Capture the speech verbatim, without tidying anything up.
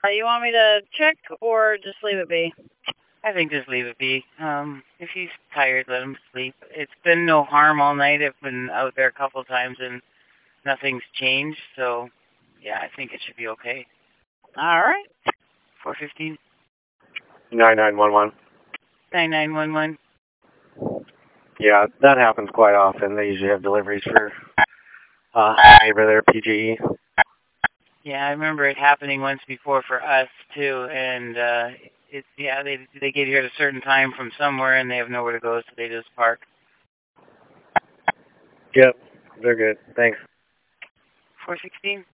Uh, you want me to check or just leave it be? I think just leave it be. Um, if he's tired, let him sleep. It's been no harm all night. I've been out there a couple of times and nothing's changed, so yeah, I think it should be okay. All right. four fifteen. nine nine one one. nine nine one one. Yeah, that happens quite often. They usually have deliveries for uh, neighbor there, P G E. Yeah, I remember it happening once before for us too, and uh, it's yeah they they get here at a certain time from somewhere and they have nowhere to go, so they just park. Yep, they're good. Thanks. four sixteen.